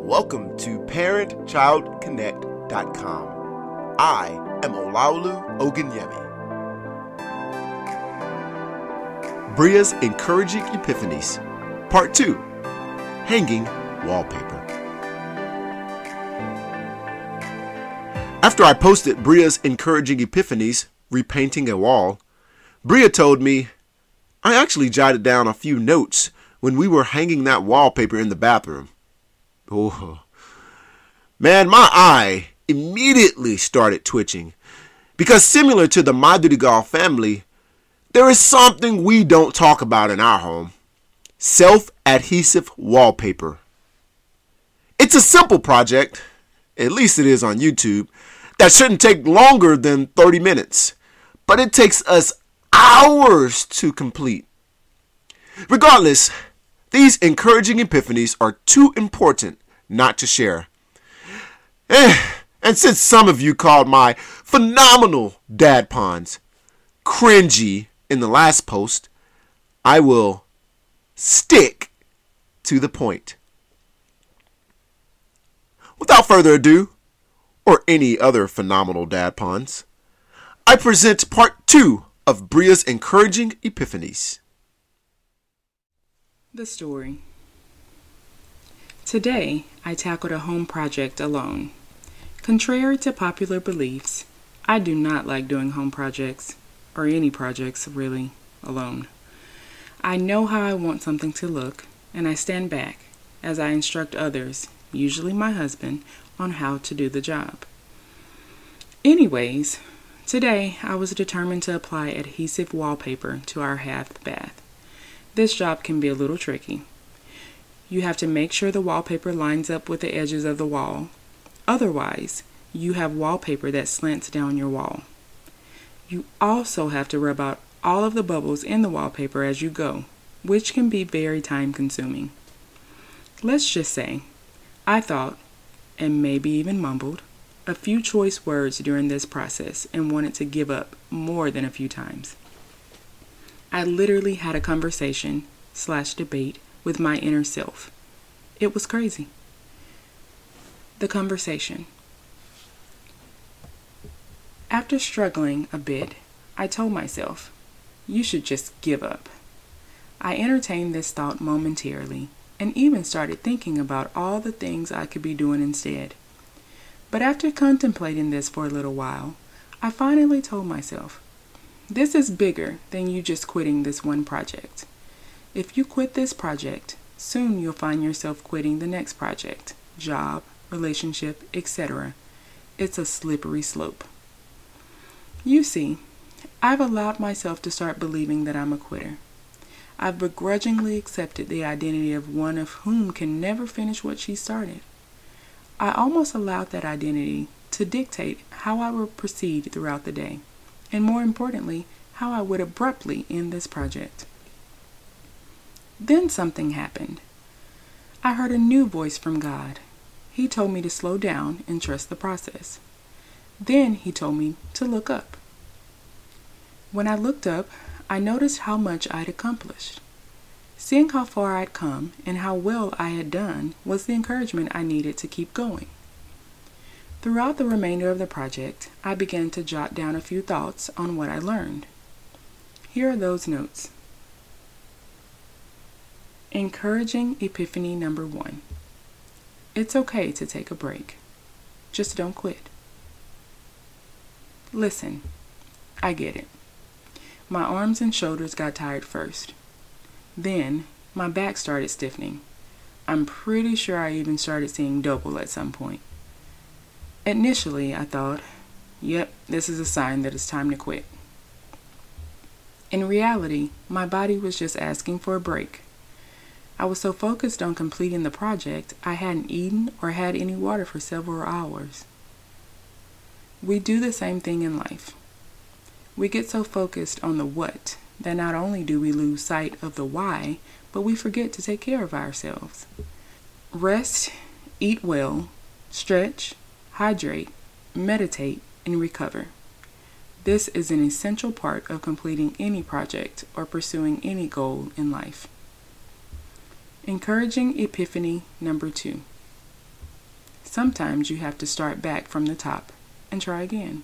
Welcome to ParentChildConnect.com. I am Olaolu Ogunyemi. Bria's Encouraging Epiphanies, Part 2, Hanging Wallpaper. After I posted Bria's Encouraging Epiphanies, Repainting a Wall, Bria told me, I actually jotted down a few notes when we were hanging that wallpaper in the bathroom. Oh, man, my eye immediately started twitching because similar to the Madrigal family, there is something we don't talk about in our home: self-adhesive wallpaper. It's a simple project, at least it is on YouTube, that shouldn't take longer than 30 minutes, but it takes us hours to complete. Regardless, these encouraging epiphanies are too important not to share. And since some of you called my phenomenal dad puns cringy in the last post, I will stick to the point. Without further ado, or any other phenomenal dad puns, I present part 2 of Bria's Encouraging Epiphanies. The story. Today, I tackled a home project alone. Contrary to popular beliefs, I do not like doing home projects, or any projects really, alone. I know how I want something to look, and I stand back as I instruct others, usually my husband, on how to do the job. Anyways, today I was determined to apply adhesive wallpaper to our half bath. This job can be a little tricky. You have to make sure the wallpaper lines up with the edges of the wall. Otherwise, you have wallpaper that slants down your wall. You also have to rub out all of the bubbles in the wallpaper as you go, which can be very time-consuming. Let's just say, I thought, and maybe even mumbled, a few choice words during this process and wanted to give up more than a few times. I literally had a conversation/debate with my inner self. It was crazy. The conversation. After struggling a bit, I told myself, you should just give up. I entertained this thought momentarily and even started thinking about all the things I could be doing instead. But after contemplating this for a little while, I finally told myself, this is bigger than you just quitting this one project. If you quit this project, soon you'll find yourself quitting the next project, job, relationship, etc. It's a slippery slope. You see, I've allowed myself to start believing that I'm a quitter. I've begrudgingly accepted the identity of one of whom can never finish what she started. I almost allowed that identity to dictate how I would proceed throughout the day, and more importantly, how I would abruptly end this project. Then something happened. I heard a new voice from God. He told me to slow down and trust the process. Then he told me to look up. When I looked up, I noticed how much I'd accomplished. Seeing how far I'd come and how well I had done was the encouragement I needed to keep going. Throughout the remainder of the project, I began to jot down a few thoughts on what I learned. Here are those notes. Encouraging Epiphany number 1. It's okay to take a break. Just don't quit. Listen, I get it. My arms and shoulders got tired first. Then, my back started stiffening. I'm pretty sure I even started seeing double at some point. Initially, I thought, yep, this is a sign that it's time to quit. In reality, my body was just asking for a break. I was so focused on completing the project, I hadn't eaten or had any water for several hours. We do the same thing in life. We get so focused on the what that not only do we lose sight of the why, but we forget to take care of ourselves. Rest, eat well, stretch, hydrate, meditate, and recover. This is an essential part of completing any project or pursuing any goal in life. Encouraging Epiphany number 2. Sometimes you have to start back from the top and try again.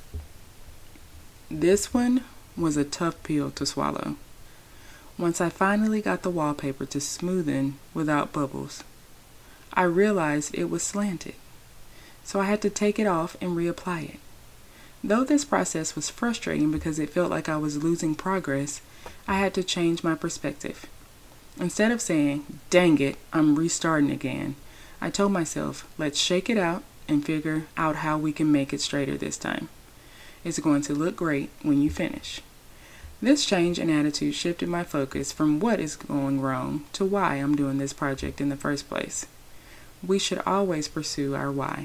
This one was a tough pill to swallow. Once I finally got the wallpaper to smoothen without bubbles, I realized it was slanted, so I had to take it off and reapply it. Though this process was frustrating because it felt like I was losing progress, I had to change my perspective. Instead of saying, "Dang it, I'm restarting again," I told myself, "Let's shake it out and figure out how we can make it straighter this time. It's going to look great when you finish." This change in attitude shifted my focus from what is going wrong to why I'm doing this project in the first place. We should always pursue our why.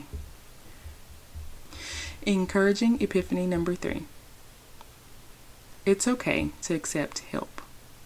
Encouraging epiphany number 3. It's okay to accept help.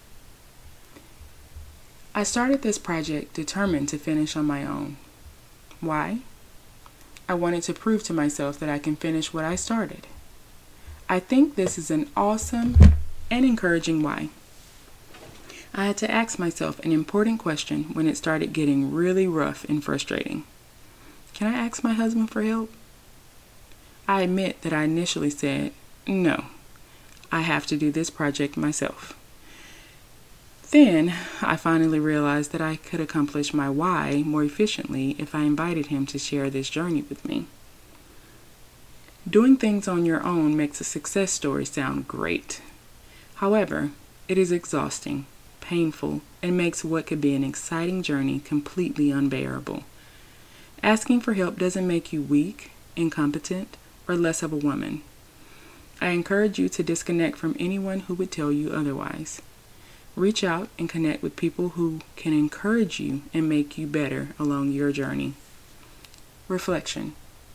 I started this project determined to finish on my own. Why? I wanted to prove to myself that I can finish what I started. I think this is an awesome and encouraging why. I had to ask myself an important question when it started getting really rough and frustrating. Can I ask my husband for help? I admit that I initially said, no, I have to do this project myself. Then I finally realized that I could accomplish my why more efficiently if I invited him to share this journey with me. Doing things on your own makes a success story sound great. However, it is exhausting, painful, and makes what could be an exciting journey completely unbearable. Asking for help doesn't make you weak, incompetent, or less of a woman. I encourage you to disconnect from anyone who would tell you otherwise. Reach out and connect with people who can encourage you and make you better along your journey. Reflection.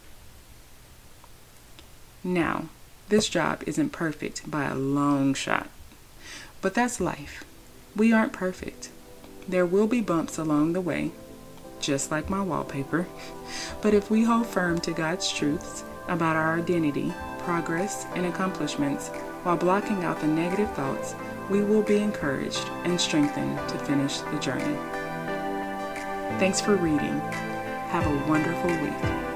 Now, this job isn't perfect by a long shot, but that's life. We aren't perfect. There will be bumps along the way, just like my wallpaper, but if we hold firm to God's truths about our identity, progress, and accomplishments while blocking out the negative thoughts, we will be encouraged and strengthened to finish the journey. Thanks for reading. Have a wonderful week.